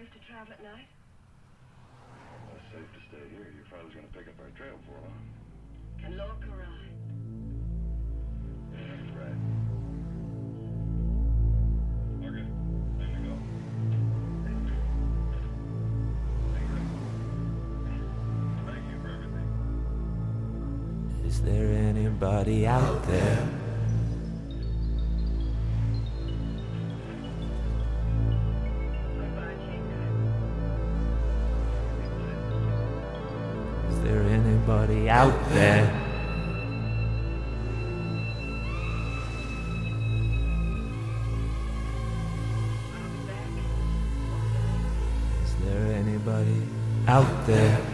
safe to travel at night? Well, it's safe to stay here. Your father's gonna pick up our trail for long. Can Lorca ride? Yeah, he's right. Okay, time to go. Thank you for everything. Is there anybody out there? Bye-bye, Jacob. Is there anybody out there? I'll be back. Is there anybody out there?